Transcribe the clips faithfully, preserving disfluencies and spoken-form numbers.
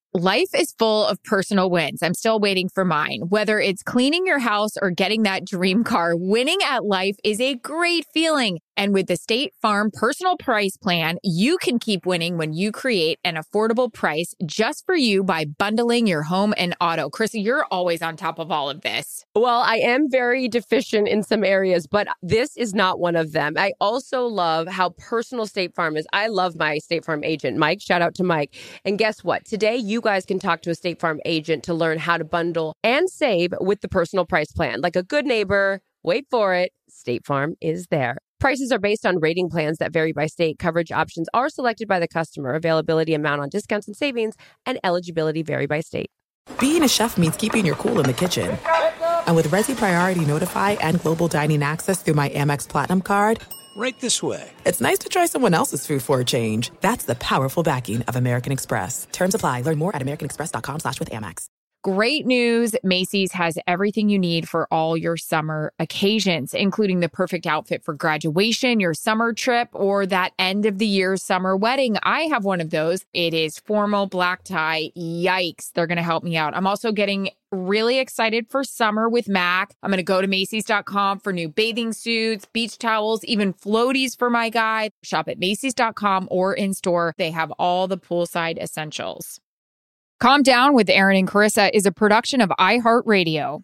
Life is full of personal wins. I'm still waiting for mine. Whether it's cleaning your house or getting that dream car, winning at life is a great feeling. And with the State Farm Personal Price Plan, you can keep winning when you create an affordable price just for you by bundling your home and auto. Krissy, you're always on top of all of this. Well, I am very deficient in some areas, but this is not one of them. I also love how personal State Farm is. I love my State Farm agent, Mike. Shout out to Mike. And guess what? Today, you guys can talk to a State Farm agent to learn how to bundle and save with the Personal Price Plan. Like a good neighbor, wait for it, State Farm is there. Prices are based on rating plans that vary by state. Coverage options are selected by the customer. Availability, amount on discounts and savings, and eligibility vary by state. Being a chef means keeping your cool in the kitchen. And with Resi Priority Notify and Global Dining Access through my Amex Platinum card, right this way. It's nice to try someone else's food for a change. That's the powerful backing of American Express. Terms apply. Learn more at americanexpress.com slash with Amex. Great news. Macy's has everything you need for all your summer occasions, including the perfect outfit for graduation, your summer trip, or that end of the year summer wedding. I have one of those. It is formal black tie. Yikes. They're going to help me out. I'm also getting really excited for summer with Mac. I'm going to go to Macy's dot com for new bathing suits, beach towels, even floaties for my guy. Shop at Macy's dot com or in store. They have all the poolside essentials. Calm Down with Aaron and Carissa is a production of iHeartRadio.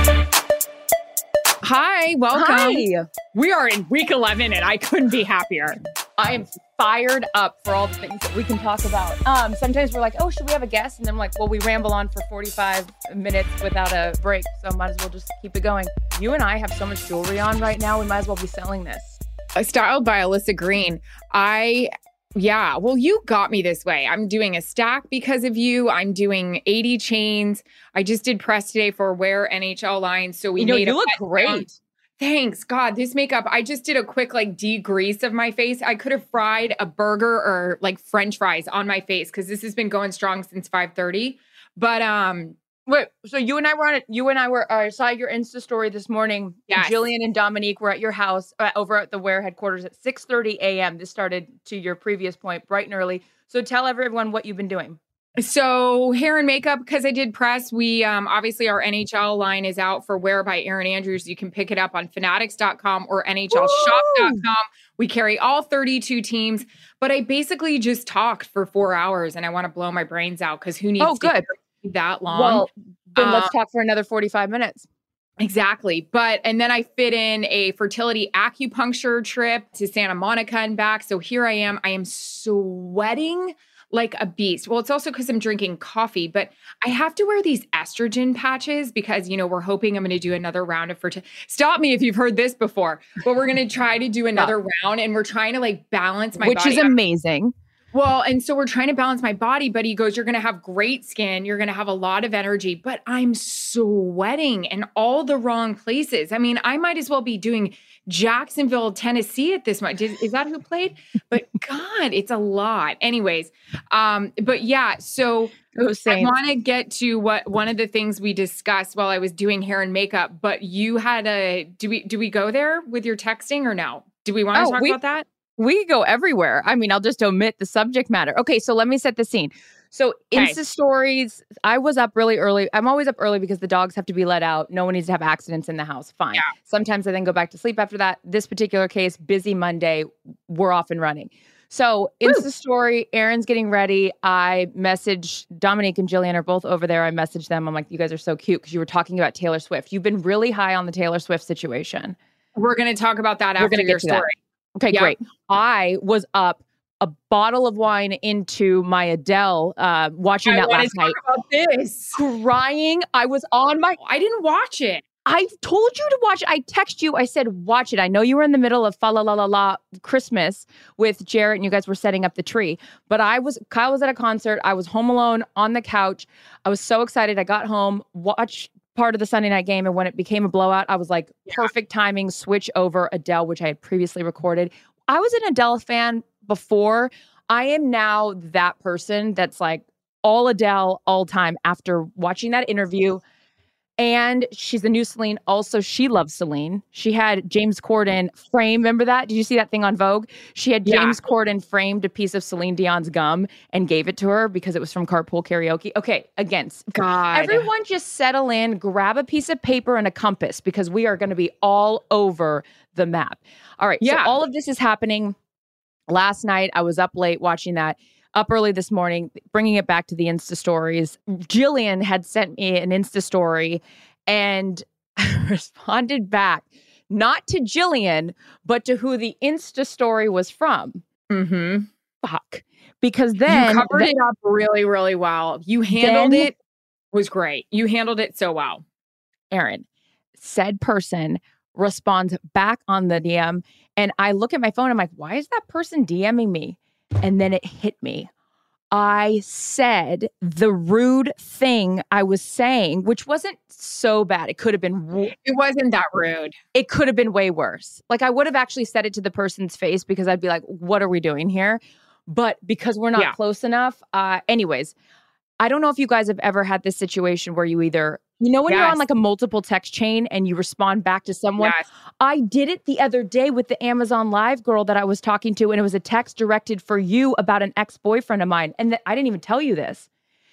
Hi, welcome. Hi. We are in week eleven and I couldn't be happier. I am fired up for all the things that we can talk about. Um, sometimes we're like, oh, should we have a guest? And then I'm like, well, we ramble on for forty-five minutes without a break, so might as well just keep it going. You and I have so much jewelry on right now, we might as well be selling this. Uh, styled by Alyssa Green. I... Yeah, well, you got me this way. I'm doing a stack because of you. I'm doing eighty chains. I just did press today for Wear N H L line. So we you know, made you a look great. Down. Thanks, God. This makeup, I just did a quick like degrease of my face. I could have fried a burger or like French fries on my face because this has been going strong since five thirty. But um, wait, so you and I were on it. You and I were. I uh, saw your Insta story this morning. Yes. Jillian and Dominique were at your house uh, over at the Wear headquarters at six thirty a.m. This started, to your previous point, bright and early. So tell everyone what you've been doing. So hair and makeup, because I did press, we um, obviously our N H L line is out for Wear by Erin Andrews. You can pick it up on fanatics dot com or N H L shop dot com. We carry all thirty-two teams, but I basically just talked for four hours and I want to blow my brains out because who needs oh, to good. that long? Well, then um, let's talk for another forty-five minutes. Exactly. But, and then I fit in a fertility acupuncture trip to Santa Monica and back. So here I am. I am sweating like a beast. Well, it's also because I'm drinking coffee, but I have to wear these estrogen patches because, you know, we're hoping I'm going to do another round of fertility. Stop me if you've heard this before, but we're going to try to do another round and we're trying to like balance my Which body. Which is amazing. Well, and so we're trying to balance my body, but he goes, you're going to have great skin. You're going to have a lot of energy, but I'm sweating in all the wrong places. I mean, I might as well be doing Jacksonville, Tennessee at this point. Is, is that who played? But God, it's a lot. Anyways. Um, but yeah, so I want to get to what one of the things we discussed while I was doing hair and makeup, but you had a, do we, do we go there with your texting or no? Do we want to oh, talk we- about that? We go everywhere. I mean, I'll just omit the subject matter. Okay, so let me set the scene. So okay. Insta stories, I was up really early. I'm always up early because the dogs have to be let out. No one needs to have accidents in the house. Fine. Yeah. Sometimes I then go back to sleep after that. This particular case, busy Monday, we're off and running. So Insta Woo. story, Aaron's getting ready. I message Dominique and Jillian are both over there. I message them. I'm like, you guys are so cute because you were talking about Taylor Swift. You've been really high on the Taylor Swift situation. We're going to talk about that we're after gonna your get to story. That. Okay, yeah. Great. I was up a bottle of wine into my Adele, uh, watching I that last talk night. About this. Crying. I was on my... I didn't watch it. I told you to watch it. I text you. I said, watch it. I know you were in the middle of Fa La La La La Christmas with Jarrett and you guys were setting up the tree. But I was, Kyle was at a concert. I was home alone on the couch. I was so excited. I got home, watched part of the Sunday night game. And when it became a blowout, I was like, yeah. perfect timing, switch over Adele, which I had previously recorded. I was an Adele fan before. I am now that person that's like all Adele all time after watching that interview. And she's the new Celine. Also, she loves Celine. She had James Corden frame. Remember that? Did you see that thing on Vogue? She had James yeah. Corden framed a piece of Celine Dion's gum and gave it to her because it was from Carpool Karaoke. Okay, again, God. Everyone just settle in, grab a piece of paper and a compass because we are going to be all over the map. All right, yeah. So all of this is happening. Last night, I was up late watching that. Up early this morning, bringing it back to the Insta stories. Jillian had sent me an Insta story and I responded back, not to Jillian, but to who the Insta story was from. Mm-hmm. Fuck. Because then... You covered then, it up really, really well. You handled then, it. Was great. You handled it so well. Erin, said person responds back on the D M and I look at my phone. I'm like, why is that person DMing me? And then it hit me. I said the rude thing I was saying, which wasn't so bad. It could have been. W- it wasn't that rude. It could have been way worse. Like I would have actually said it to the person's face because I'd be like, what are we doing here? But because we're not yeah. close enough. Uh, anyways, I don't know if you guys have ever had this situation where you either, you know, when yes. you're on like a multiple text chain and you respond back to someone. Yes. I did it the other day with the Amazon Live girl that I was talking to, and it was a text directed for you about an ex-boyfriend of mine. And th- I didn't even tell you this.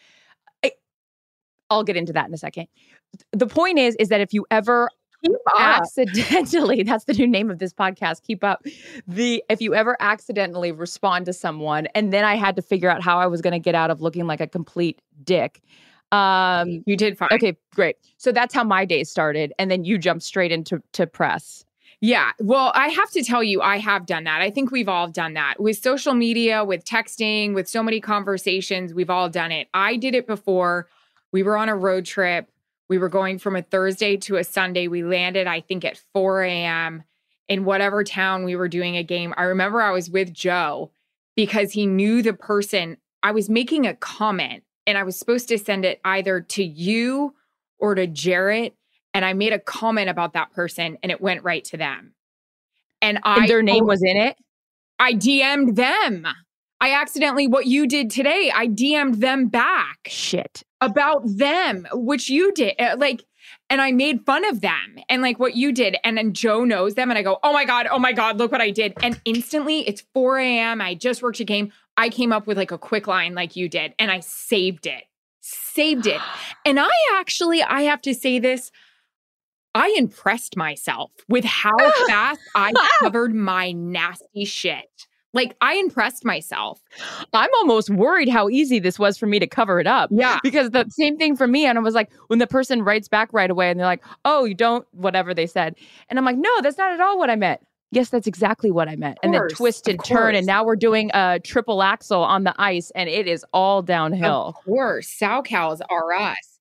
I, I'll get into that in a second. The point is, is that if you ever accidentally, that's the new name of this podcast, Keep Up. The if you ever accidentally respond to someone, and then I had to figure out how I was going to get out of looking like a complete dick. Um, you did fine. Okay, great. So that's how my day started. And then you jumped straight into to press. Yeah. Well, I have to tell you, I have done that. I think we've all done that with social media, with texting, with so many conversations. We've all done it. I did it before. We were on a road trip. We were going from a Thursday to a Sunday. We landed, I think, at four a.m. in whatever town we were doing a game. I remember I was with Joe because he knew the person. I was making a comment. And I was supposed to send it either to you or to Jarrett. And I made a comment about that person and it went right to them. And I and their name was in it? I D M'd them. I accidentally, what you did today, I D M'd them back. Shit. About them, which you did. Like, and I made fun of them and like what you did. And then Joe knows them. And I go, oh my God, oh my God, look what I did. And instantly it's four a.m. I just worked a game. I came up with like a quick line like you did and I saved it, saved it. And I actually, I have to say this, I impressed myself with how fast I covered my nasty shit. Like I impressed myself. I'm almost worried how easy this was for me to cover it up. Yeah. Because the same thing for me. And I was like, when the person writes back right away and they're like, oh, you don't, whatever they said. And I'm like, no, that's not at all what I meant. Yes, that's exactly what I meant. And then twist and turn. And now we're doing a triple axel on the ice and it is all downhill. Of course. SoCals are us.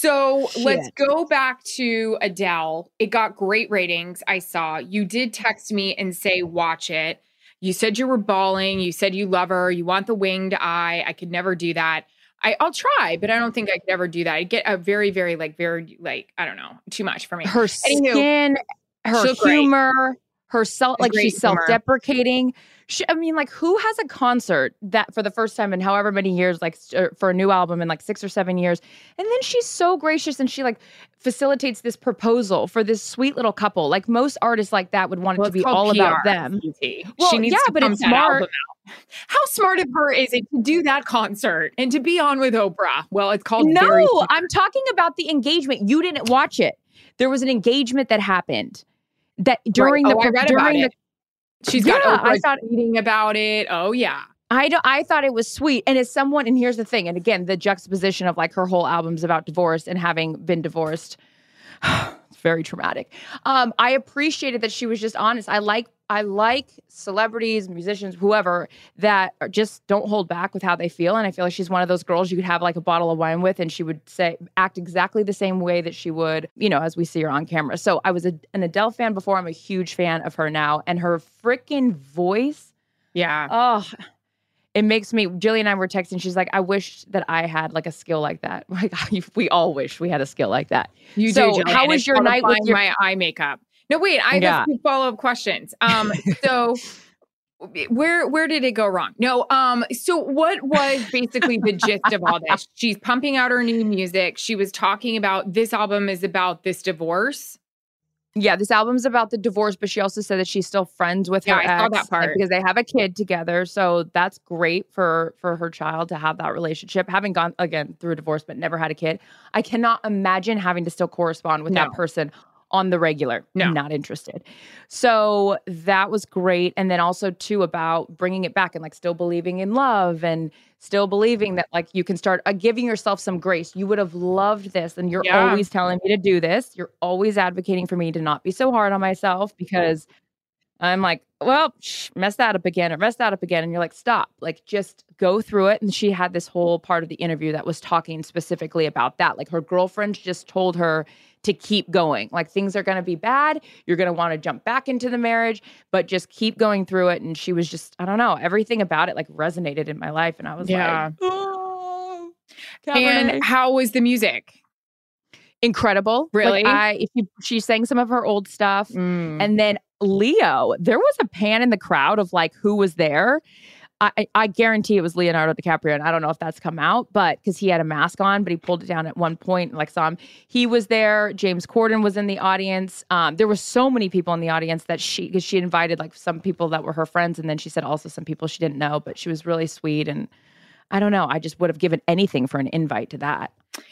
So Shit. Let's go back to Adele. It got great ratings. I saw you did text me and say, watch it. You said you were bawling. You said you love her. You want the winged eye. I could never do that. I, I'll try, but I don't think I could ever do that. I get a very, very like, very like, I don't know, too much for me. Her Anywho, skin, her humor. Great. Herself, like she's humor. self-deprecating. She, I mean, like who has a concert that for the first time in however many years, like for a new album in like six or seven years. And then she's so gracious and she like facilitates this proposal for this sweet little couple. Like most artists like that would want it well, to be all P R, about them. Well, she needs yeah, to but it's smart. How smart of her is it to do that concert and to be on with Oprah? Well, it's called No, very I'm talking about the engagement. You didn't watch it. There was an engagement that happened. That during right. the oh, I read during about the it. She's yeah, got Oprah I thought tweeting about it. Oh yeah, I don't. I thought it was sweet. And as someone, and here's the thing, and again, the juxtaposition of like her whole album's about divorce and having been divorced, it's very traumatic. Um, I appreciated that she was just honest. I like I like celebrities, musicians, whoever that are just don't hold back with how they feel. And I feel like she's one of those girls you could have like a bottle of wine with and she would say, act exactly the same way that she would, you know, as we see her on camera. So I was a, an Adele fan before. I'm a huge fan of her now. And her freaking voice. Yeah. Oh, it makes me, Jillian and I were texting. She's like, I wish that I had like a skill like that. Like we all wish we had a skill like that. You so do, Jillian. How was your night with your- my eye makeup? No, wait, I yeah. have two follow-up questions. Um, so Where where did it go wrong? No, um, so what was basically the gist of all this? She's pumping out her new music. She was talking about this album is about this divorce. Yeah, this album's about the divorce, but she also said that she's still friends with Yeah, her I saw ex that part. because they have a kid together. So that's great for for her child to have that relationship. Having gone again through a divorce but never had a kid, I cannot imagine having to still correspond with No. that person on the regular. No. Not interested. So that was great. And then also too about bringing it back and like still believing in love and still believing that like you can start uh, giving yourself some grace. You would have loved this. And you're Yeah. always telling me to do this. You're always advocating for me to not be so hard on myself because I'm like, well, shh, mess that up again or mess that up again. And you're like, stop, like just go through it. And she had this whole part of the interview that was talking specifically about that. Like her girlfriend just told her to keep going. Like things are going to be bad. You're going to want to jump back into the marriage, but just keep going through it. And she was just, I don't know, everything about it like resonated in my life. And I was Yeah. like, oh, And Cabernet. how was the music? Incredible. Really? Like, I, if you, she sang some of her old stuff. Mm. And then Leo, there was a pan in the crowd of like who was there. I, I- I guarantee it was Leonardo DiCaprio. And I don't know if that's come out, but because he had a mask on, but he pulled it down at one point and like saw him. He was there. James Corden was in the audience. Um, there were so many people in the audience that she, because she invited like some people that were her friends. And then she said also some people she didn't know, but she was really sweet. And I don't know. I just would have given anything for an invite to that.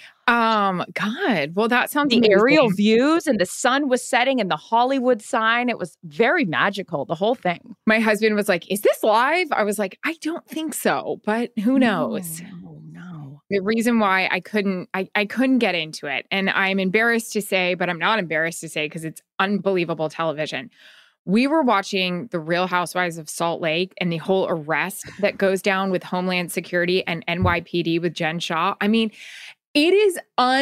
Um, God, well, that sounds The amazing. aerial views and the sun was setting and the Hollywood sign. It was very magical, the whole thing. My husband was like, "Is this live?" I was like, "I don't think so, but who knows?" No, no. The reason why I couldn't, I, I couldn't get into it, and I'm embarrassed to say, but I'm not embarrassed to say because it's unbelievable television. We were watching The Real Housewives of Salt Lake and the whole arrest that goes down with Homeland Security and N Y P D with Jen Shaw. I mean, it is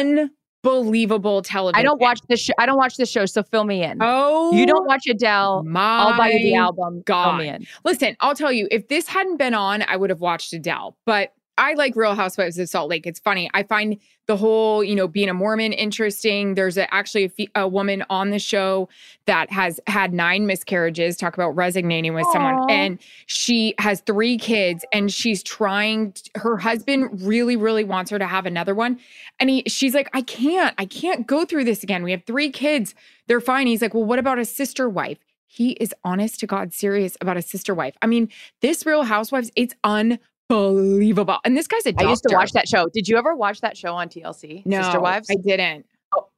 unbelievable television. I don't watch this show. I don't watch this show, so fill me in. Oh, You don't watch Adele. my I'll buy you the album. God. Fill me in. Listen, I'll tell you, if this hadn't been on, I would have watched Adele. But I like Real Housewives of Salt Lake. It's funny. I find the whole, you know, being a Mormon interesting. There's a, actually a, fe- a woman on the show that has had nine miscarriages. Talk about resignating with Aww. someone. And she has three kids and she's trying, t- her husband really, really wants her to have another one. And he, she's like, I can't, I can't go through this again. We have three kids. They're fine. He's like, well, what about a sister wife? He is honest to God serious about a sister wife. I mean, this Real Housewives, it's unbelievable. And this guy's a doctor. I used to watch that show. Did you ever watch that show on T L C? No, Sister Wives? I didn't.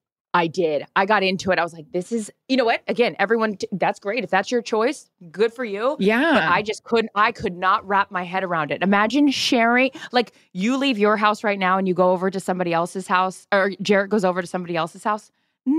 I did. I got into it. I was like, this is, you know what? Again, everyone, t- that's great. If that's your choice, good for you. Yeah. But I just couldn't, I could not wrap my head around it. Imagine sharing, like you leave your house right now and you go over to somebody else's house, or Jarrett goes over to somebody else's house.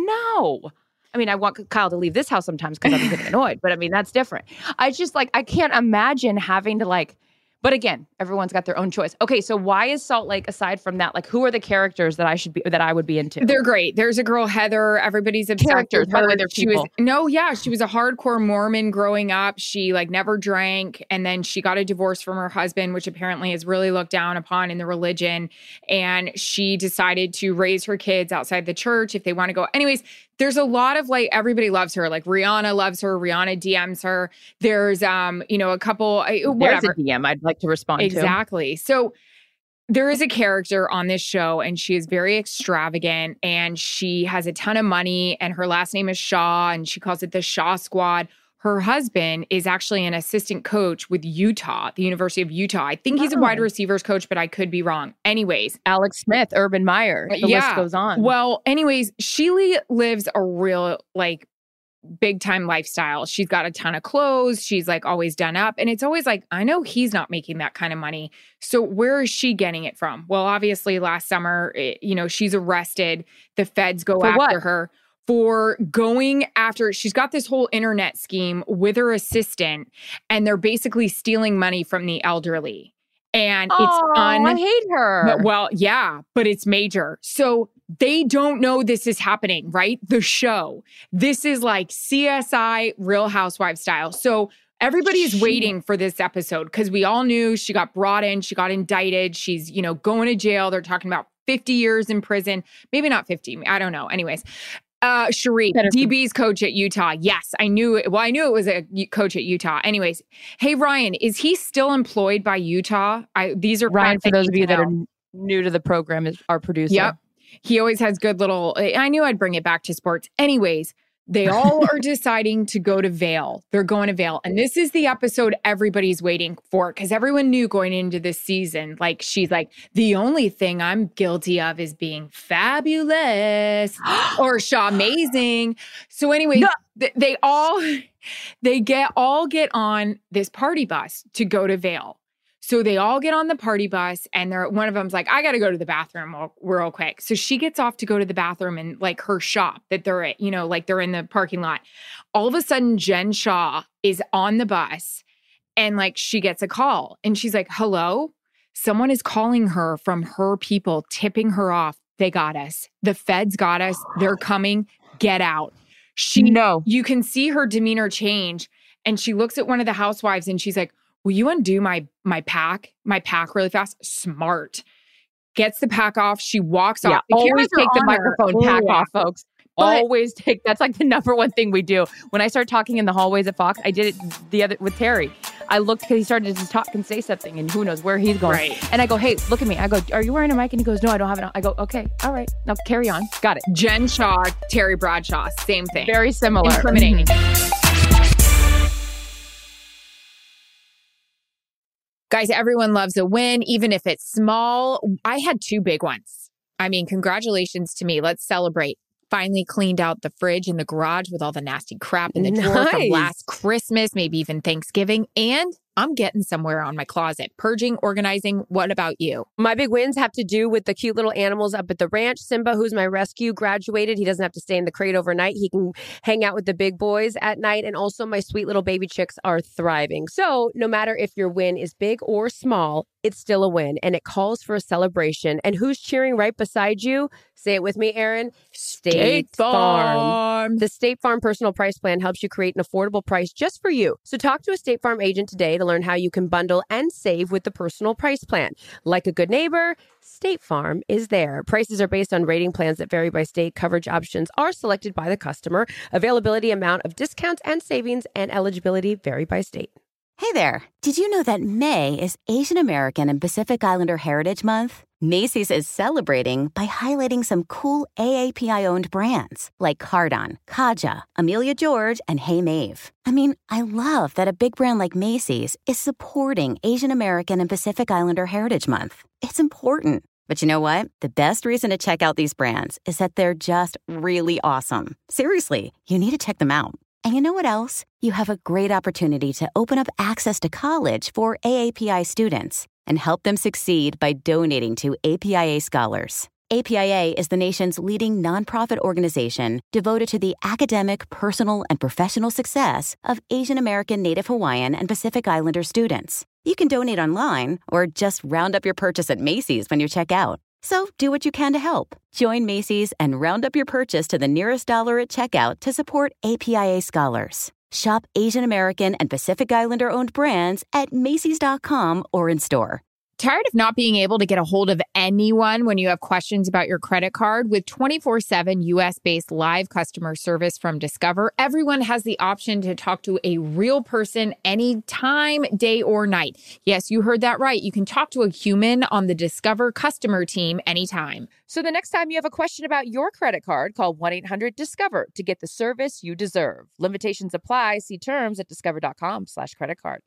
No. I mean, I want Kyle to leave this house sometimes because I'm getting annoyed, but I mean, that's different. I just like, I can't imagine having to like, but again, everyone's got their own choice. Okay, so why is Salt Lake, aside from that, like who are the characters that I should be, that I would be into? They're great. There's a girl, Heather. Everybody's obsessed Characters, with by the her. way, they're She was people. no, yeah, she was a hardcore Mormon growing up. She like never drank, and then she got a divorce from her husband, which apparently is really looked down upon in the religion. And she decided to raise her kids outside the church if they want to go. Anyways, there's a lot of like everybody loves her. Like Rihanna loves her. Rihanna D Ms her. There's um, you know, a couple uh, There's whatever. a D M I'd like to respond to. Exactly. So there is a character on this show and she is very extravagant and she has a ton of money and her last name is Shaw and she calls it the Shaw Squad. Her husband is actually an assistant coach with Utah, the University of Utah. I think he's a Oh. wide receivers coach, but I could be wrong. Anyways. Alex Smith, Urban Meyer. The yeah. list goes on. Well, anyways, she lives a real like big time lifestyle. She's got a ton of clothes. She's like always done up. And it's always like, I know he's not making that kind of money. So where is she getting it from? Well, obviously last summer, it, you know, she's arrested. The feds go For after what? her for going after, she's got this whole internet scheme with her assistant and they're basically stealing money from the elderly. And oh, it's un- I hate her. but, well, yeah, but it's major. So they don't know this is happening, right? The show. This is like C S I Real Housewives style. So everybody is waiting for this episode because we all knew she got brought in, she got indicted, she's, you know, going to jail. They're talking about fifty years in prison, maybe not fifty, I don't know. Anyways, Uh, Sharif, Pedersen. D B's coach at Utah. Yes, I knew it. Well, I knew it was a coach at Utah. Anyways, hey, Ryan, is he still employed by Utah? I These are Ryan, facts for I those need of you to that know. are new to the program, is our producer. Yep. He always has good little, I knew I'd bring it back to sports. Anyways, they all are deciding to go to Vail. They're going to Vail. And this is the episode everybody's waiting for because everyone knew going into this season, like she's like, the only thing I'm guilty of is being fabulous or amazing. So anyway, No. th- they all, they get all get on this party bus to go to Vail. So they all get on the party bus and they're, one of them's like, I got to go to the bathroom real, real quick. So she gets off to go to the bathroom in like her shop that they're at, you know, like they're in the parking lot. All of a sudden, Jen Shaw is on the bus and like she gets a call and she's like, hello, someone is calling her from her people, tipping her off. They got us. The feds got us. They're coming. Get out. She, No. You can see her demeanor change. And she looks at one of the housewives and she's like, will you undo my my pack, my pack really fast? Smart. Gets the pack off. She walks Yeah, off. The always cameras are take the on her. microphone pack Yeah. off, folks. But- always take, that's like the number one thing we do. When I start talking in the hallways at Fox, I did it the other with Terry. I looked because he started to talk and say something and who knows where he's going. Right. And I go, hey, look at me. I go, are you wearing a mic? And he goes, no, I don't have it on. I go, okay, all right. Now carry on. Got it. Jen Shaw, Terry Bradshaw, same thing. Very similar. Incriminating. Guys, everyone loves a win, even if it's small. I had two big ones. I mean, congratulations to me. Let's celebrate. Finally cleaned out the fridge in the garage with all the nasty crap in the drawer from Nice. last Christmas, maybe even Thanksgiving. And I'm getting somewhere on my closet. Purging, organizing. What about you? My big wins have to do with the cute little animals up at the ranch. Simba, who's my rescue, graduated. He doesn't have to stay in the crate overnight. He can hang out with the big boys at night. And also my sweet little baby chicks are thriving. So no matter if your win is big or small, it's still a win. And it calls for a celebration. And who's cheering right beside you? Say it with me, Aaron. State Farm. The State Farm Personal Price Plan helps you create an affordable price just for you. So talk to a State Farm agent today to learn how you can bundle and save with the Personal Price Plan. Like a good neighbor, State Farm is there. Prices are based on rating plans that vary by state. Coverage options are selected by the customer. Availability, amount of discounts and savings, and eligibility vary by state. Hey there. Did you know that May is Asian American and Pacific Islander Heritage Month? Macy's is celebrating by highlighting some cool A A P I-owned brands like Cardon, Kaja, Amelia George, and Hey Mave. I mean, I love that a big brand like Macy's is supporting Asian American and Pacific Islander Heritage Month. It's important. But you know what? The best reason to check out these brands is that they're just really awesome. Seriously, you need to check them out. And you know what else? You have a great opportunity to open up access to college for A A P I students and help them succeed by donating to A P I A Scholars. A P I A is the nation's leading nonprofit organization devoted to the academic, personal, and professional success of Asian American, Native Hawaiian, and Pacific Islander students. You can donate online or just round up your purchase at Macy's when you check out. So do what you can to help. Join Macy's and round up your purchase to the nearest dollar at checkout to support A P I A Scholars. Shop Asian American and Pacific Islander owned brands at Macy's dot com or in store. Tired of not being able to get a hold of anyone when you have questions about your credit card? With twenty-four seven U S-based live customer service from Discover, everyone has the option to talk to a real person anytime, day or night. Yes, you heard that right. You can talk to a human on the Discover customer team anytime. So the next time you have a question about your credit card, call one eight hundred discover to get the service you deserve. Limitations apply. See terms at discover.com slash credit card.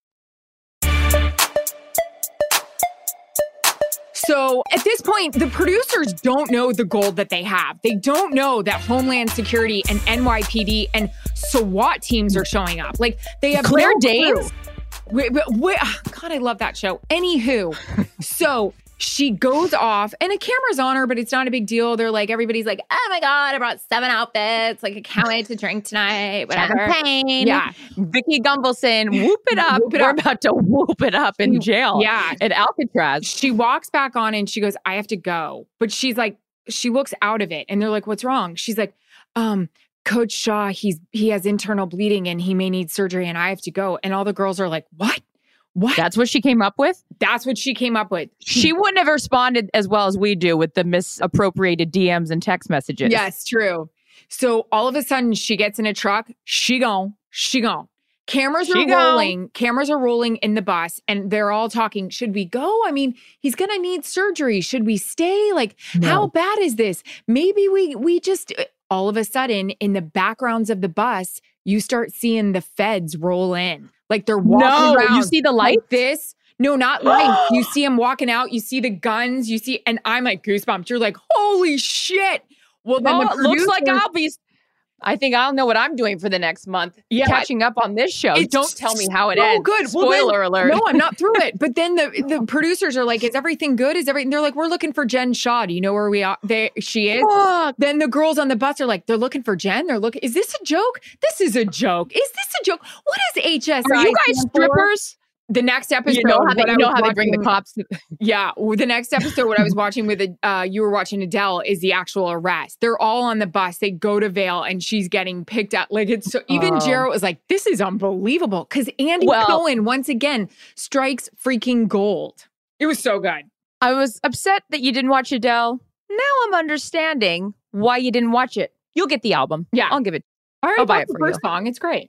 So at this point, the producers don't know the gold that they have. They don't know that Homeland Security and N Y P D and SWAT teams are showing up. Like they have Claire no Danes? clue. Wait, wait, wait, God, I love that show. Anywho, so she goes off and a camera's on her, but it's not a big deal. They're like, everybody's like, oh my God, I brought seven outfits. Like, I can't wait to drink tonight. Whatever. Champagne. Yeah. Vicky Gumbelson, whoop it up. Whoop it We're up. about to whoop it up in jail. Yeah. At Alcatraz. She walks back on and she goes, I have to go. But she's like, she looks out of it and they're like, what's wrong? She's like, um, Coach Shaw, he's he has internal bleeding and he may need surgery and I have to go. And all the girls are like, what? What? That's what she came up with? That's what she came up with. She wouldn't have responded as well as we do with the misappropriated D Ms and text messages. Yes, true. So all of a sudden she gets in a truck. She gone. She gone. Cameras She are gone. rolling. Cameras are rolling in the bus and they're all talking. Should we go? I mean, he's going to need surgery. Should we stay? Like, No. how bad is this? Maybe we, we just, all of a sudden in the backgrounds of the bus, you start seeing the feds roll in. Like they're walking No, around. you see the light? Like this. No, not lights. You see them walking out. You see the guns. You see, and I'm like goosebumps. You're like, holy shit. Well, then Oh, the it looks like producer- I'll be. I think I'll know what I'm doing for the next month. Yeah. Catching up on this show. It's Don't tell me how it so ends. good. Well, Spoiler then- alert. No, I'm not through it. But then the the producers are like, "Is everything good? Is everything?" They're like, "We're looking for Jen Shaw. Do you know where we are? They she is." Fuck. Then the girls on the bus are like, "They're looking for Jen. They're looking. Is this a joke? This is a joke. Is this a joke? What is H S I? Are you guys stand for?" strippers? The next episode, You know how they, what I you know was how they bring the watching- cops. Yeah, well, the next episode, what I was watching with, uh, you were watching Adele, is the actual arrest. They're all on the bus. They go to Vale, and she's getting picked up. Like it's so. Even Oh. Jarrett was like, "This is unbelievable," because Andy Well- Cohen once again strikes freaking gold. It was so good. I was upset that you didn't watch Adele. Now I'm understanding why you didn't watch it. You'll get the album. Yeah. I'll give it. I already I'll buy bought it the for first song. It's great.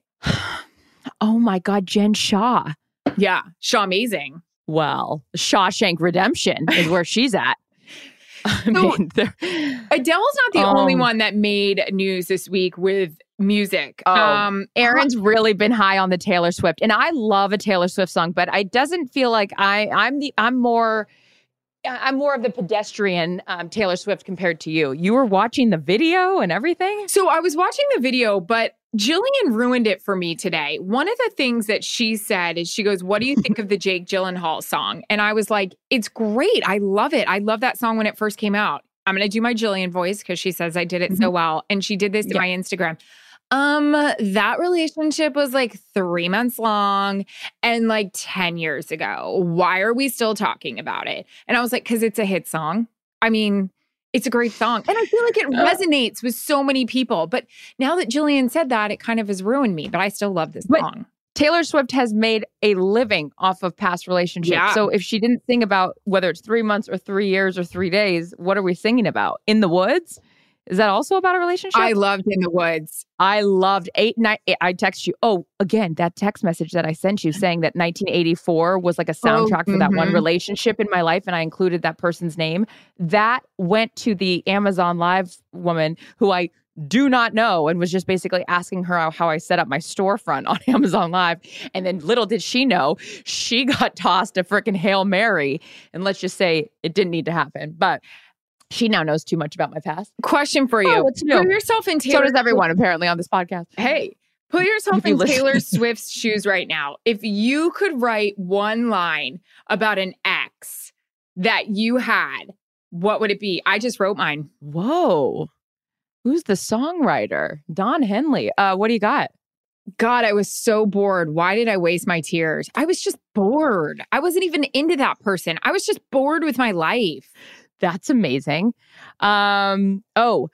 Oh my God, Jen Shaw. Yeah, Shaw amazing. Well, Shawshank Redemption is where she's at. I So- mean, there- Adele's not the only Um, one that made news this week with music. Oh. Um, Aaron's really been high on the Taylor Swift, and I love a Taylor Swift song, but I doesn't feel like I I'm the I'm more I'm more of the pedestrian um, Taylor Swift compared to you. You were watching the video and everything. So I was watching the video, but Jillian ruined it for me today. One of the things that she said is she goes, "What do you think of the Jake Gyllenhaal song?" And I was like, "It's great. I love it. I love that song when it first came out." I'm going to do my Jillian voice because she says I did it so well. And she did this to Yeah. my Instagram. Um, that relationship was like three months long and like ten years ago. Why are we still talking about it? And I was like, because it's a hit song. I mean, it's a great song. And I feel like it resonates with so many people. But now that Jillian said that, it kind of has ruined me. But I still love this But- song. Taylor Swift has made a living off of past relationships. Yeah. So if she didn't sing about whether it's three months or three years or three days, what are we singing about? In the Woods? Is that also about a relationship? I loved In the Woods. I loved eight nine. I text you. Oh, again, that text message that I sent you saying that nineteen eighty-four was like a soundtrack for that one mhm. relationship in my life, and I included that person's name. That went to the Amazon Live woman who I do not know, and was just basically asking her how, how I set up my storefront on Amazon Live. And then little did she know, she got tossed a freaking Hail Mary. And let's just say it didn't need to happen, but she now knows too much about my past. Question for you. Oh, what's new? Put yourself in Taylor So does everyone apparently on this podcast. Hey, put yourself If you in listen. Taylor Swift's shoes right now. If you could write one line about an ex that you had, what would it be? I just wrote mine. Whoa. Who's the songwriter? Don Henley. Uh, what do you got? God, I was so bored. Why did I waste my tears? I was just bored. I wasn't even into that person. I was just bored with my life. That's amazing. Um, oh,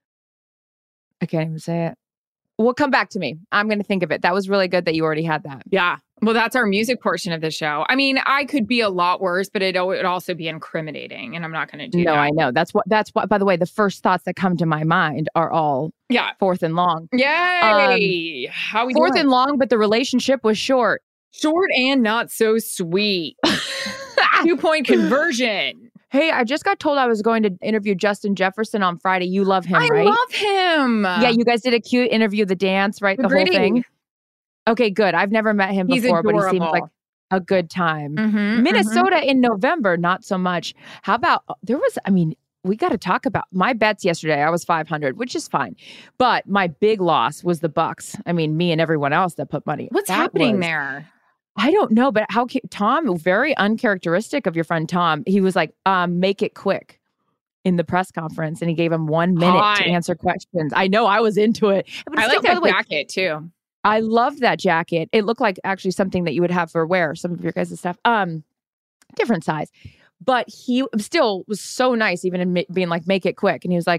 I can't even say it. Well, come back to me. I'm going to think of it. That was really good that you already had that. Yeah. Well, that's our music portion of the show. I mean, I could be a lot worse, but it would also be incriminating, and I'm not going to do No, that. I know. That's what, that's what, by the way, the first thoughts that come to my mind are all Yeah. fourth and long. Yay. How we Fourth doing? and long, but the relationship was short. Short and not so sweet. Two point conversion. Hey, I just got told I was going to interview Justin Jefferson on Friday. You love him, I right? love him. Yeah, you guys did a cute interview, the dance, right? The Agreed. whole thing. Okay, good. I've never met him He's before, but he seems adorable. like a good time. Mhm, Minnesota in November, not so much. How about there was, I mean, we got to talk about my bets yesterday. I was five hundred, which is fine. But my big loss was the Bucks. I mean, me and everyone else that put money. What's That happening was- there? I don't know, but how ca- Tom, very uncharacteristic of your friend Tom. He was like, um, make it quick in the press conference. And he gave him one minute Hot. to answer questions. I know I was into it. But I still, like by the that way, jacket too. I loved that jacket. It looked like actually something that you would have for wear, some of your guys' stuff. Um, different size. But he still was so nice, even in ma- being like, make it quick. And he was like,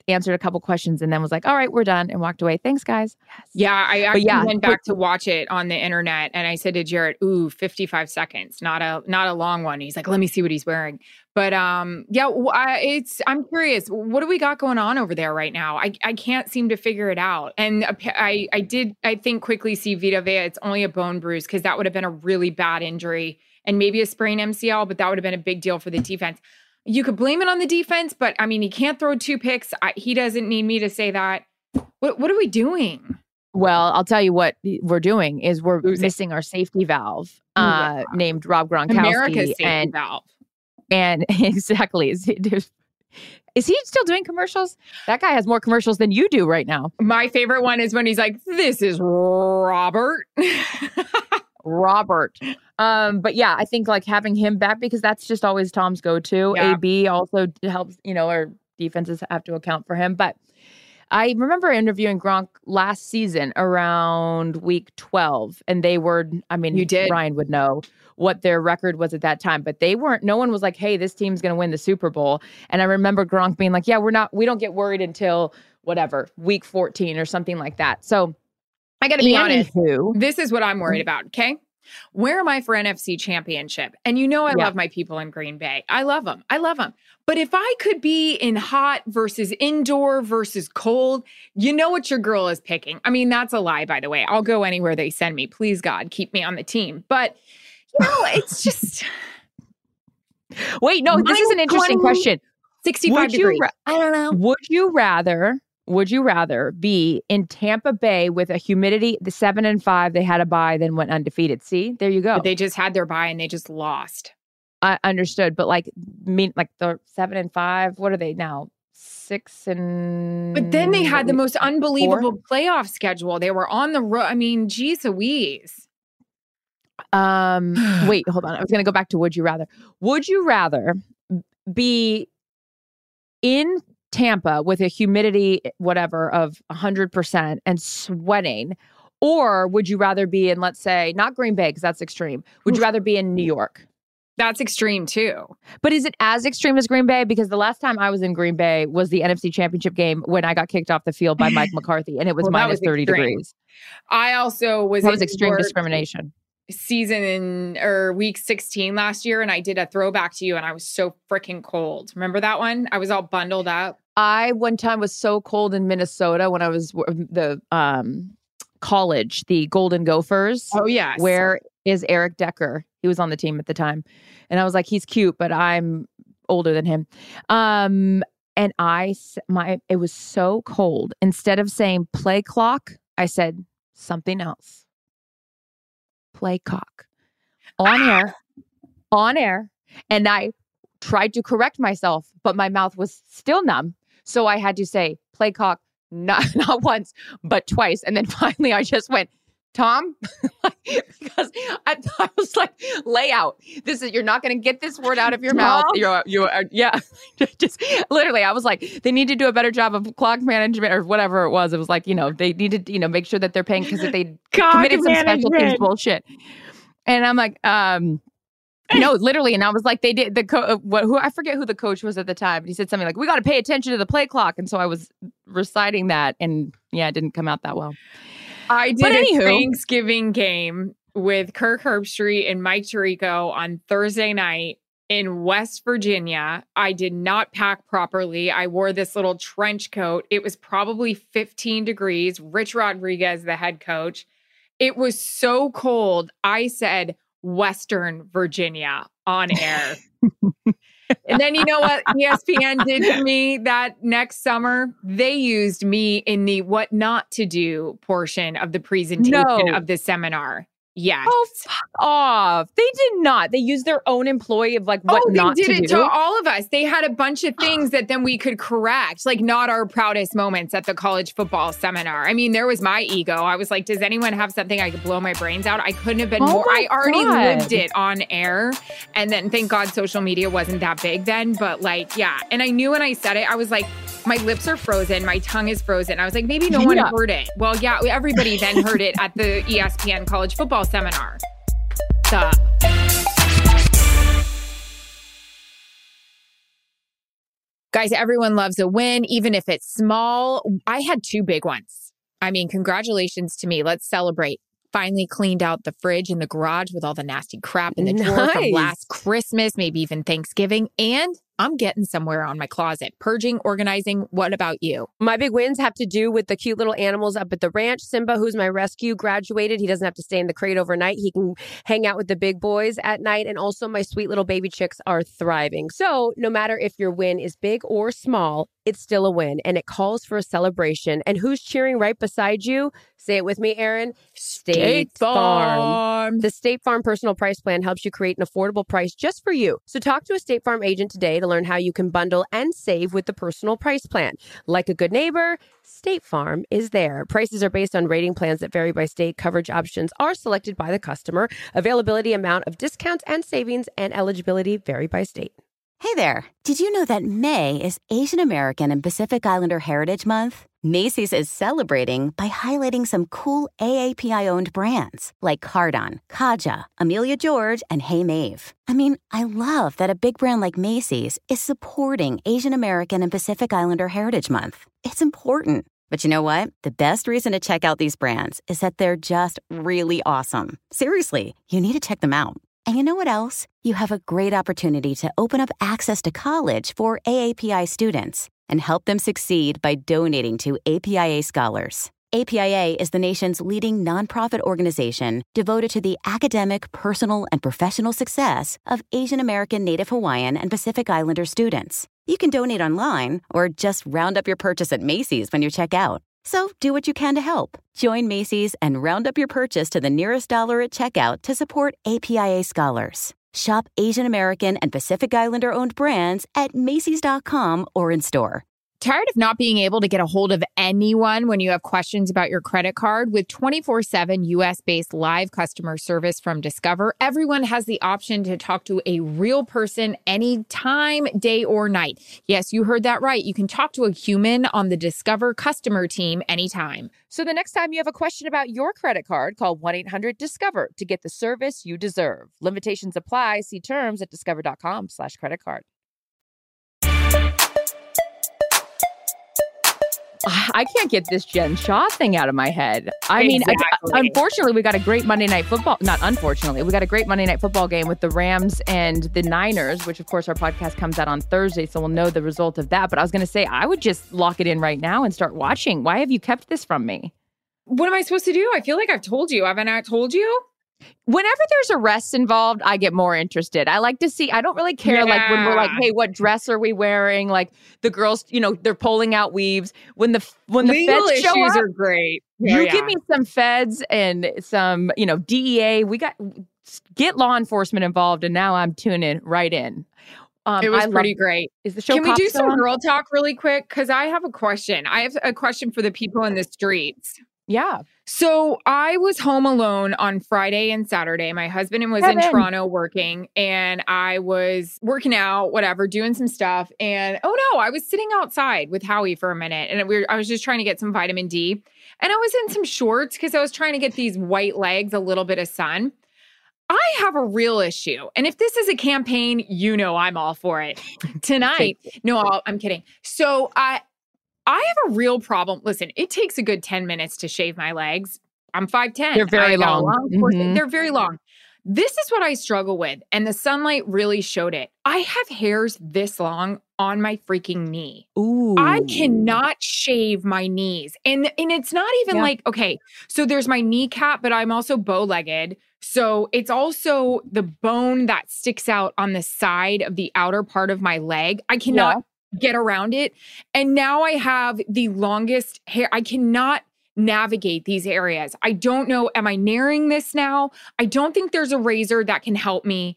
answered a couple questions and then was like, all right, we're done, and walked away. Thanks, guys. Yes. Yeah, I actually yeah, went back to watch it on the internet, and I said to Jared, ooh, fifty-five seconds, not a not a long one. He's like, let me see what he's wearing. But um, yeah, I, it's I'm curious, what do we got going on over there right now? I, I can't seem to figure it out. And I, I did, I think, quickly see Vita Vea. It's only a bone bruise because that would have been a really bad injury and maybe a sprained M C L, but that would have been a big deal for the defense. You could blame it on the defense, but I mean, he can't throw two picks. I, he doesn't need me to say that. What What are we doing? Well, I'll tell you what we're doing is we're Who's missing it? our safety valve uh, yeah. named Rob Gronkowski. America's safety and, valve. And exactly. Is he, is he still doing commercials? That guy has more commercials than you do right now. My favorite one is when he's like, this is Robert. Robert. Um, but yeah, I think like having him back, because that's just always Tom's go-to. Yeah. A B also helps, you know, our defenses have to account for him. But I remember interviewing Gronk last season around week twelve, and they were, I mean, you did. Ryan would know what their record was at that time, but they weren't, no one was like, hey, this team's going to win the Super Bowl. And I remember Gronk being like, yeah, we're not, we don't get worried until whatever, week fourteen or something like that. So I got to be honest. Anywho, This is what I'm worried about. Okay. Where am I for N F C Championship? And you know, I Yeah. love my people in Green Bay. I love them. I love them. But if I could be in hot versus indoor versus cold, you know what your girl is picking. I mean, that's a lie, by the way. I'll go anywhere they send me. Please, God, keep me on the team. But, you know, it's just. Wait, no, this is an interesting question. sixty-five Would you degrees. ra- I don't know. Would you rather, would you rather be in Tampa Bay with a humidity, the seven and five, they had a bye, then went undefeated? See, there you go. But they just had their bye and they just lost. I understood, but like, mean like the seven and five. What are they now? Six and. But then they had the most unbelievable four? playoff schedule. They were on the road. I mean, geez Louise. Um. Wait, hold on. I was going to go back to would you rather. Would you rather be in Tampa with a humidity, whatever, of one hundred percent and sweating, or would you rather be in, let's say, not Green Bay because that's extreme. Would you rather be in New York? That's extreme too. But is it as extreme as Green Bay? Because the last time I was in Green Bay was the N F C Championship game when I got kicked off the field by Mike McCarthy, and it was Well, that minus was thirty extreme. degrees. I also was That in was extreme New York discrimination. season in or week sixteen last year, and I did a throwback to you, and I was so freaking cold. Remember that one? I was all bundled up. I one time was so cold in Minnesota when I was w- the um, college, the Golden Gophers. Oh yes. Where is Eric Decker? He was on the team at the time. And I was like, he's cute, but I'm older than him. Um, and I, my, it was so cold. Instead of saying play clock, I said something else. Play cock. On air. On air. And I tried to correct myself, but my mouth was still numb. So I had to say play cock, not, not once, but twice. And then finally I just went, Tom, because I, I was like, lay out. This is, you're not going to get this word out of your mouth. You're, you are, yeah. Just literally, I was like, they need to do a better job of clock management or whatever it was. It was like, you know, they needed to, you know, make sure that they're paying because they committed some special teams bullshit. And I'm like, um, no, literally. And I was like, they did the co- what, who I forget who the coach was at the time, but he said something like, we got to pay attention to the play clock. And so I was reciting that, and yeah, it didn't come out that well. I did But a anywho. Thanksgiving game with Kirk Herbstreit and Mike Tirico on Thursday night in West Virginia. I did not pack properly. I wore this little trench coat. It was probably fifteen degrees. Rich Rodriguez, the head coach. It was so cold. I said Western Virginia on air. And then you know what E S P N did to me that next summer? They used me in the what not to do portion of the presentation No. of the seminar. Yes. Oh, fuck off. They did not. They used their own employee of like what oh, they not did to it do. to all of us. They had a bunch of things that then we could correct, like not our proudest moments at the college football seminar. I mean, there was my ego. I was like, does anyone have something I could blow my brains out? I couldn't have been Oh more. my I already God. lived it on air. And then thank God social media wasn't that big then. But like, yeah. And I knew when I said it, I was like, my lips are frozen. My tongue is frozen. I was like, maybe no one Yeah. heard it. Well, yeah, everybody then heard it at the E S P N college football seminar. Duh. Guys, everyone loves a win, even if it's small. I had two big ones. I mean, congratulations to me. Let's celebrate. Finally cleaned out the fridge in the garage with all the nasty crap in the Nice. drawer from last Christmas, maybe even Thanksgiving. And I'm getting somewhere on my closet. Purging, organizing. What about you? My big wins have to do with the cute little animals up at the ranch. Simba, who's my rescue, graduated. He doesn't have to stay in the crate overnight. He can hang out with the big boys at night. And also my sweet little baby chicks are thriving. So no matter if your win is big or small, it's still a win. And it calls for a celebration. And who's cheering right beside you? Say it with me, Erin. State, State Farm. Farm. The State Farm Personal Price Plan helps you create an affordable price just for you. So talk to a State Farm agent today to learn how you can bundle and save with the Personal Price Plan. Like a good neighbor, State Farm is there. Prices are based on rating plans that vary by state. Coverage options are selected by the customer. Availability, amount of discounts and savings, and eligibility vary by state. Hey there. Did you know that May is Asian American and Pacific Islander Heritage Month? Macy's is celebrating by highlighting some cool A A P I-owned brands like Cardon, Kaja, Amelia George, and Hey Mave. I mean, I love that a big brand like Macy's is supporting Asian American and Pacific Islander Heritage Month. It's important. But you know what? The best reason to check out these brands is that they're just really awesome. Seriously, you need to check them out. And you know what else? You have a great opportunity to open up access to college for A A P I students and help them succeed by donating to A P I A Scholars. A P I A is the nation's leading nonprofit organization devoted to the academic, personal, and professional success of Asian American, Native Hawaiian, and Pacific Islander students. You can donate online or just round up your purchase at Macy's when you check out. So do what you can to help. Join Macy's and round up your purchase to the nearest dollar at checkout to support A P I A Scholars. Shop Asian American and Pacific Islander owned brands at Macy's dot com or in store. Tired of not being able to get a hold of anyone when you have questions about your credit card? With twenty-four seven U S-based live customer service from Discover, everyone has the option to talk to a real person anytime, day or night. Yes, you heard that right. You can talk to a human on the Discover customer team anytime. So the next time you have a question about your credit card, call one eight hundred discover to get the service you deserve. Limitations apply. See terms at discover.com slash credit card. I can't get this Jen Shaw thing out of my head. I mean, Exactly. I, unfortunately, we got a great Monday Night Football. Not unfortunately, we got a great Monday Night Football game with the Rams and the Niners, which, of course, our podcast comes out on Thursday, so we'll know the result of that. But I was going to say, I would just lock it in right now and start watching. Why have you kept this from me? What am I supposed to do? I feel like I've told you. Haven't I told you? Whenever there's arrests involved, I get more interested. I like to see, I don't really care like when we're like, hey, what dress are we wearing? Like the girls, you know, they're pulling out weaves. When the when the Legal feds show issues up, are great. you Oh, yeah. give me some feds and some, you know, D E A. We got, get law enforcement involved, and now I'm tuning right in. Um, It was I pretty love, great. Is the show Can we Cops do still some on? girl talk really quick? Because I have a question. I have a question for the people in the streets. Yeah. So I was home alone on Friday and Saturday. My husband was Kevin. in Toronto working, and I was working out, whatever, doing some stuff. And oh no, I was sitting outside with Howie for a minute, and we were, I was just trying to get some vitamin D. And I was in some shorts because I was trying to get these white legs a little bit of sun. I have a real issue. And if this is a campaign, you know I'm all for it. Tonight, no, I'll, I'm kidding. So I I have a real problem. Listen, it takes a good ten minutes to shave my legs. I'm five ten. They're very I got a long. long person. Mhm. They're very long. This is what I struggle with. And the sunlight really showed it. I have hairs this long on my freaking knee. Ooh. I cannot shave my knees. And and it's not even Yeah. like, okay, so there's my kneecap, but I'm also bow-legged. So it's also the bone that sticks out on the side of the outer part of my leg. I cannot get around it. And now I have the longest hair. I cannot navigate these areas. I don't know. Am I nearing this now? I don't think there's a razor that can help me.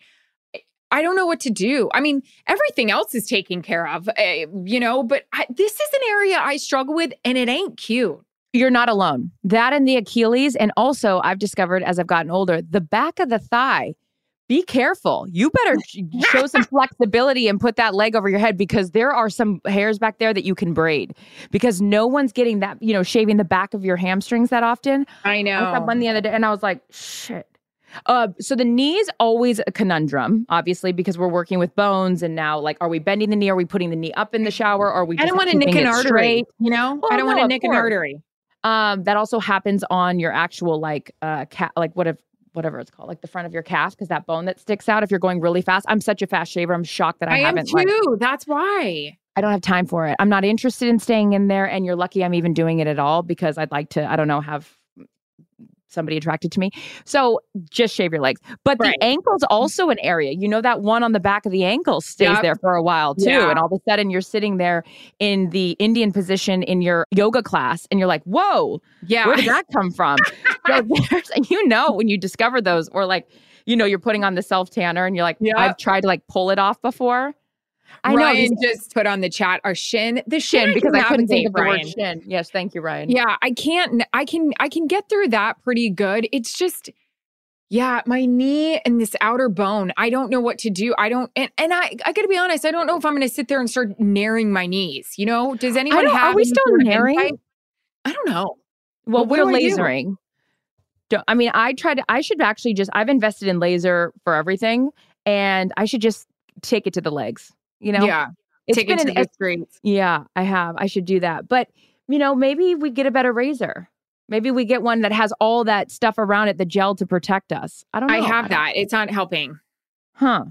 I don't know what to do. I mean, everything else is taken care of, uh, you know, but I, this is an area I struggle with, and it ain't cute. You're not alone. That and the Achilles. And also, I've discovered as I've gotten older, the back of the thigh. Be careful. You better show some flexibility and put that leg over your head, because there are some hairs back there that you can braid, because no one's getting that, you know, shaving the back of your hamstrings that often. I I had know. one the other day and I was like, shit. Uh, so the knee is always a conundrum, obviously, because we're working with bones. And now, like, are we bending the knee? Are we putting the knee up in the shower? Or are we I just don't want to nick keeping an it artery, straight? you know? Well, I don't no, want to of nick an course. artery. Um, that also happens on your actual, like, uh, ca- like what if, whatever it's called, like the front of your calf, because that bone that sticks out if you're going really fast. I'm such a fast shaver. I'm shocked that I, I am haven't. too. Like, That's why. I don't have time for it. I'm not interested in staying in there. And you're lucky I'm even doing it at all because I'd like to, I don't know, have somebody attracted to me. So just shave your legs. But Right. the ankle's also an area. You know, that one on the back of the ankle stays Yep. there for a while too. Yeah. And all of a sudden you're sitting there in the Indian position in your yoga class and you're like, whoa, Yeah. where did that come from? So there's, you know, when you discover those, or like, you know, you're putting on the self tanner and you're like, Yep. I've tried to like pull it off before. I know Ryan these- just put on the chat our shin. The shin shin because I couldn't think navigate, of the Ryan. word shin. Yes, thank you, Ryan. Yeah, I can't. I can. I can get through that pretty good. It's just, yeah, my knee and this outer bone. I don't know what to do. I don't. And, and I. I got to be honest. I don't know if I'm going to sit there and start naring my knees. You know? Does anyone don't- are have? we any still sort of naring? insight? I don't know. Well, What we're do I do? lasering. Don't, I mean, I tried to, I should actually just, I've invested in laser for everything and I should just take it to the legs, you know? Yeah. It's Take been it to an, the it's- streets. yeah, I have. I should do that. But, you know, maybe we get a better razor. Maybe we get one that has all that stuff around it, the gel to protect us. I don't know. I have don't- that. It's not helping. Huh.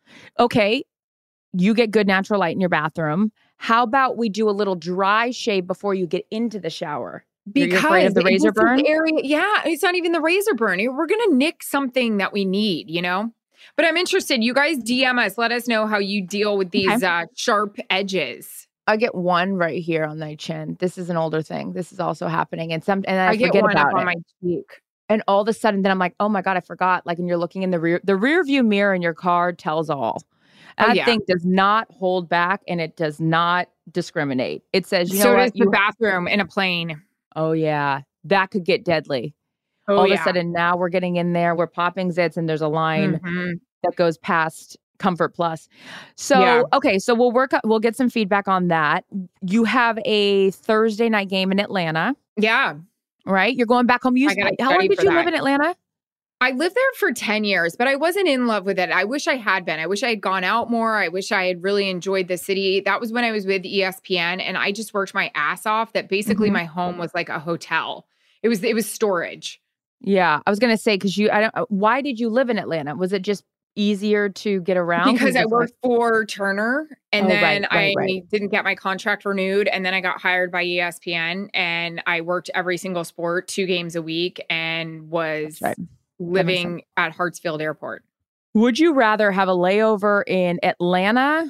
Okay. You get good natural light in your bathroom. How about we do a little dry shave before you get into the shower? You're- Because you're afraid of the it- razor this is burn? the area, yeah, it's not even the razor burn. We're gonna nick something that we need, you know. But I'm interested. You guys D M us. Let us know how you deal with these Okay. uh, sharp edges. I get one right here on my chin. This is an older thing. This is also happening, and some and I, I get forget one about up on it. my cheek. And all of a sudden, then I'm like, oh my god, I forgot. Like when you're looking in the rear, the rear view mirror in your car tells all. Oh, That yeah. thing does not hold back, and it does not discriminate. It says, you so know does what? the You, bathroom in a plane. oh yeah, that could get deadly. Oh, all yeah. of a sudden, now we're getting in there. We're popping zits, and there's a line Mhm. that goes past Comfort Plus. So, Yeah. okay, so we'll work, we'll get some feedback on that. You have a Thursday night game in Atlanta, Yeah. right? You're going back home. You, I gotta how long study did for you live that. in Atlanta? I lived there for ten years, but I wasn't in love with it. I wish I had been. I wish I had gone out more. I wish I had really enjoyed the city. That was when I was with E S P N and I just worked my ass off that basically Mhm. my home was like a hotel. It was, it was storage. Yeah, I was going to say, because you, I don't, uh, why did you live in Atlanta? Was it just easier to get around? Because I just, worked for Turner and Oh, right, then right, I right. didn't get my contract renewed. And then I got hired by E S P N and I worked every single sport two games a week and was That's right. living at Hartsfield Airport. Would you rather have a layover in Atlanta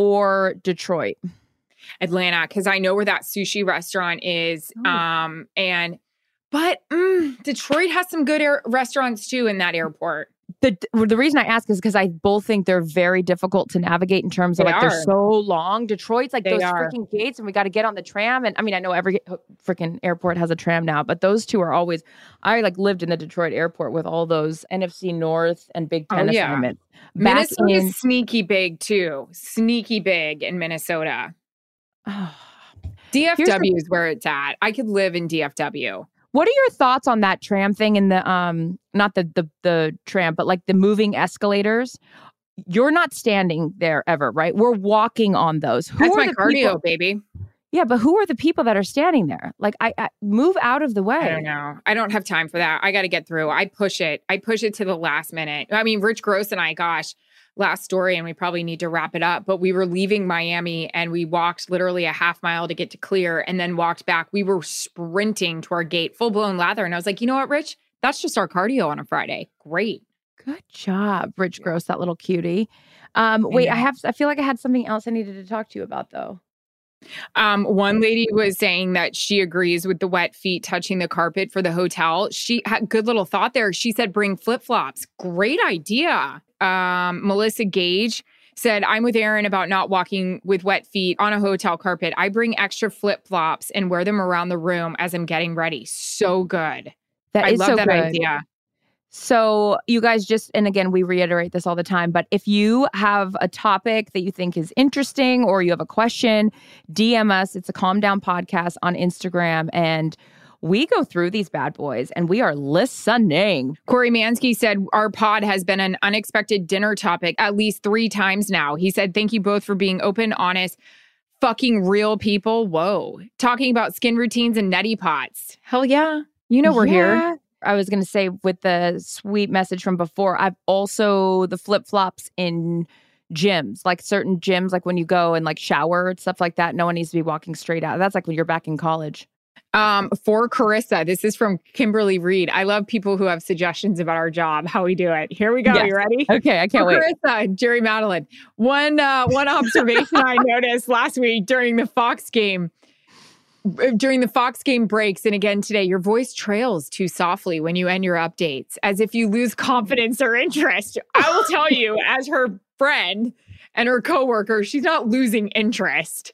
or Detroit? Atlanta, because I know where that sushi restaurant is. Oh. Um, and but mm, Detroit has some good air- restaurants too in that airport. The the reason I ask is because I both think they're very difficult to navigate in terms of They like are. they're so long. Detroit's like They those are. freaking gates, and we got to get on the tram. And I mean, I know every freaking airport has a tram now, but those two are always. I like lived in the Detroit airport with all those N F C North and Big Ten Oh, yeah. assignments. Back Minnesota's in, sneaky big too. Sneaky big in Minnesota. D F W is where it's at. I could live in D F W. what are your thoughts on that tram thing in the um not the the the tram, but like the moving escalators? You're not standing there ever, right? We're walking on those. Who That's are my the cardio, people- baby. Yeah, but who are the people that are standing there? Like, I, I move out of the way. I don't know. I don't have time for that. I got to get through. I push it. I push it to the last minute. I mean, Rich Gross and I, gosh, last story, and we probably need to wrap it up, but we were leaving Miami and we walked literally a half mile to get to Clear and then walked back. We were sprinting to our gate, full blown lather. And I was like, you know what, Rich? That's just our cardio on a Friday. Great. Good job, Rich Gross, that little cutie. Um, wait, I have. I feel like I had something else I needed to talk to you about, though. Um, one lady was saying that she agrees with the wet feet touching the carpet for the hotel. She had good little thought there. She said, bring flip flops. Great idea. Um, Melissa Gage said, I'm with Aaron about not walking with wet feet on a hotel carpet. I bring extra flip flops and wear them around the room as I'm getting ready. So good. That I is love so that good. idea. So you guys just, and again, we reiterate this all the time, but if you have a topic that you think is interesting or you have a question, D M us. It's a Calm Down Podcast on Instagram, and we go through these bad boys and we are listening. Corey Mansky said, our pod has been an unexpected dinner topic at least three times now. He said, thank you both for being open, honest, fucking real people. Whoa. Talking about skin routines and neti pots. Hell yeah. You know we're Yeah. here. I was going to say with the sweet message from before, I've also the flip-flops in gyms, like certain gyms, like when you go and like shower and stuff like that, no one needs to be walking straight out. That's like when you're back in college. Um, for Carissa, this is from Kimberly Reed. I love people who have suggestions about our job, how we do it. Here we go. Yes. You ready? Okay, I can't For wait. Carissa, Jerry Madeline. One, uh, one observation I noticed last week during the Fox game, during the Fox game breaks, and again today, your voice trails too softly when you end your updates, as if you lose confidence or interest. I will tell you, as her friend and her coworker, she's not losing interest.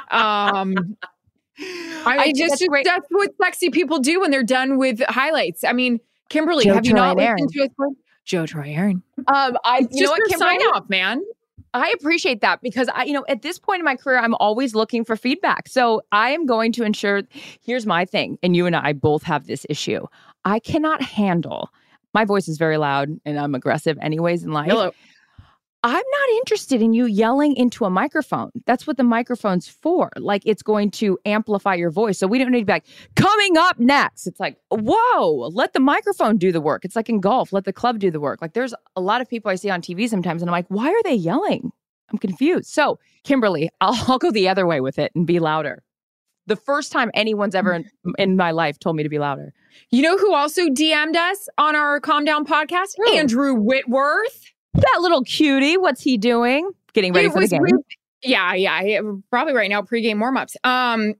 Um, I, I I think just, that's just great. that's what sexy people do when they're done with highlights. I mean, Kimberly, Joe have you not Troy and listened to us? Joe Troy Aaron. Um, I, It's you know just what, your Kimberly? sign off, man. I appreciate that because I, you know, at this point in my career, I'm always looking for feedback. So I am going to ensure, here's my thing. And you and I both have this issue. I cannot handle, my voice is very loud and I'm aggressive anyways in life. Hello. I'm not interested in you yelling into a microphone. That's what the microphone's for. Like it's going to amplify your voice. So we don't need to be like, coming up next. It's like, whoa, let the microphone do the work. It's like in golf, let the club do the work. Like there's a lot of people I see on T V sometimes and I'm like, why are they yelling? I'm confused. So Kimberly, I'll, I'll go the other way with it and be louder. The first time anyone's ever in, in my life told me to be louder. You know who also D M'd us on our Calm Down podcast? Who? Andrew Whitworth. That little cutie, what's he doing? Getting ready It for the was game. with- yeah, yeah, yeah, probably right now, pregame warm-ups. Um,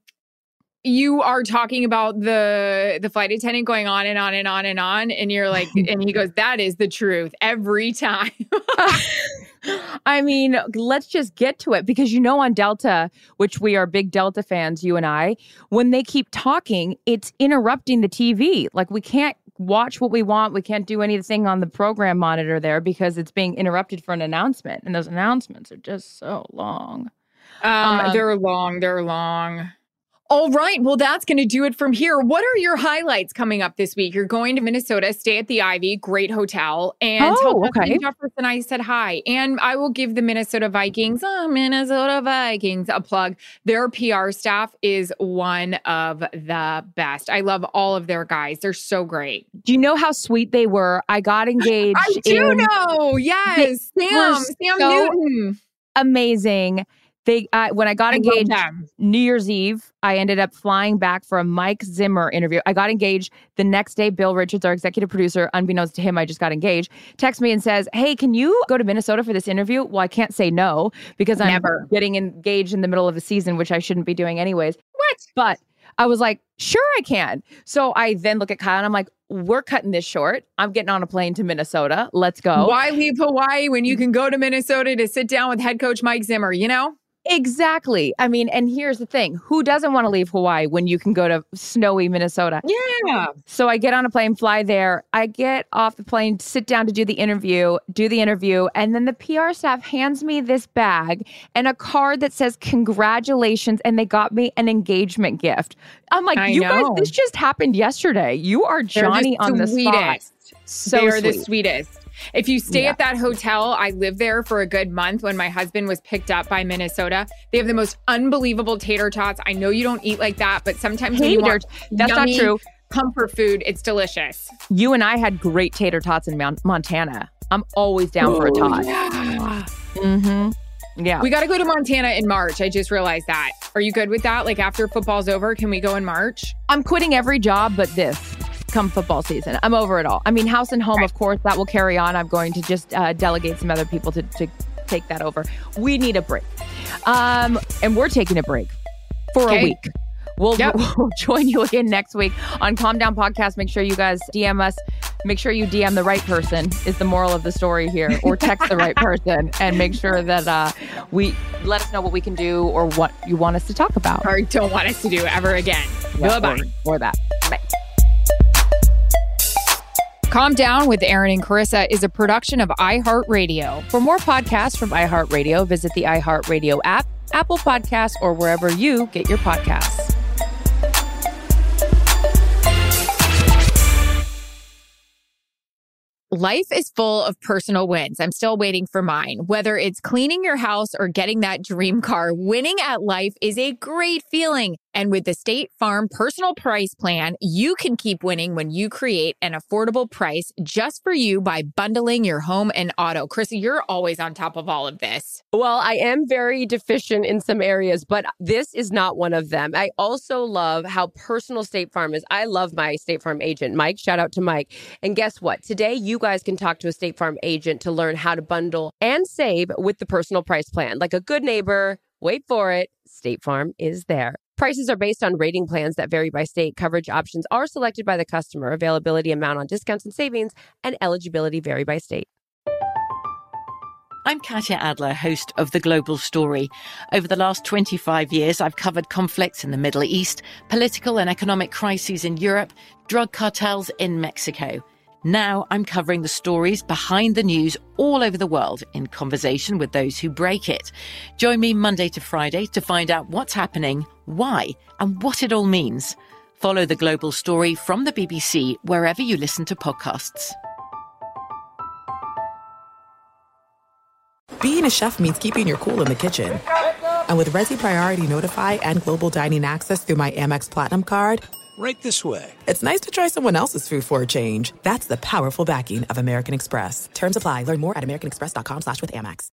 you are talking about the the flight attendant going on and on and on and on, and you're like, and he goes, "That is the truth every time." I mean, let's just get to it because, you know, on Delta, which we are big Delta fans, you and I, when they keep talking, it's interrupting the T V. Like we can't watch what we want. We can't do anything on the program monitor there because it's being interrupted for an announcement. And those announcements are just so long. Um, Um, they're long. They're long. All right. Well, that's going to do it from here. What are your highlights coming up this week? You're going to Minnesota, stay at the Ivy, great hotel, and Oh, tell okay. Justin Jefferson I said hi. And I will give the Minnesota Vikings, oh, Minnesota Vikings, a plug. Their P R staff is one of the best. I love all of their guys. They're so great. Do you know how sweet they were? I got engaged. I do in know. Yes. Sam, were Sam so Newton. Amazing. They uh, when I got I love engaged them. New Year's Eve, I ended up flying back for a Mike Zimmer interview. I got engaged the next day. Bill Richards, our executive producer, unbeknownst to him, I just got engaged, texts me and says, "Hey, can you go to Minnesota for this interview?" Well, I can't say no because I'm Never. getting engaged in the middle of the season, which I shouldn't be doing anyways. What? But I was like, sure, I can. So I then look at Kyle and I'm like, we're cutting this short. I'm getting on a plane to Minnesota. Let's go. Why leave Hawaii when you can go to Minnesota to sit down with head coach Mike Zimmer, you know? Exactly. I mean, and here's the thing. Who doesn't want to leave Hawaii when you can go to snowy Minnesota? Yeah. So I get on a plane, fly there. I get off the plane, sit down to do the interview, do the interview. And then the P R staff hands me this bag and a card that says congratulations. And they got me an engagement gift. I'm like, I you guys, know. this just happened yesterday. You are They're Johnny the on the spot. sweetest. So they are the sweet. sweetest. If you stay Yeah. at that hotel, I lived there for a good month when my husband was picked up by Minnesota. They have the most unbelievable tater tots. I know you don't eat like that, but sometimes when you Tater- want That's not yummy true. comfort food, it's delicious. You and I had great tater tots in Mon- Montana. I'm always down for a tot. Yeah. Mm-hmm. Yeah. We got to go to Montana in March. I just realized that. Are you good with that? Like after football's over, can we go in March? I'm quitting every job but this come football season. I'm over it all. I mean, house and home, of course, that will carry on. I'm going to just uh, delegate some other people to, to take that over. We need a break. Um, and we're taking a break for Okay. a week. We'll, Yep. we'll join you again next week on Calm Down Podcast. Make sure you guys D M us. Make sure you D M the right person is the moral of the story here, or text the right person and make sure that uh, we let us know what we can do or what you want us to talk about. Or don't want us to do ever again. Yeah, Bye-bye. Or, or that. Bye. Calm Down with Aaron and Carissa is a production of iHeartRadio. For more podcasts from iHeartRadio, visit the iHeartRadio app, Apple Podcasts, or wherever you get your podcasts. Life is full of personal wins. I'm still waiting for mine. Whether it's cleaning your house or getting that dream car, winning at life is a great feeling. And with the State Farm Personal Price Plan, you can keep winning when you create an affordable price just for you by bundling your home and auto. Krissy, you're always on top of all of this. Well, I am very deficient in some areas, but this is not one of them. I also love how personal State Farm is. I love my State Farm agent, Mike. Shout out to Mike. And guess what? Today, you guys can talk to a State Farm agent to learn how to bundle and save with the Personal Price Plan. Like a good neighbor, wait for it, State Farm is there. Prices are based on rating plans that vary by state. Coverage options are selected by the customer. Availability, amount on discounts and savings, and eligibility vary by state. I'm Katya Adler, host of The Global Story. Over the last twenty-five years, I've covered conflicts in the Middle East, political and economic crises in Europe, drug cartels in Mexico. Now I'm covering the stories behind the news all over the world in conversation with those who break it. Join me Monday to Friday to find out what's happening, why, and what it all means. Follow The Global Story from the B B C wherever you listen to podcasts. Being a chef means keeping your cool in the kitchen. And with Resi Priority Notify and Global Dining Access through my Amex Platinum card, right this way. It's nice to try someone else's food for a change. That's the powerful backing of American Express. Terms apply. Learn more at americanexpress.com slash with Amex.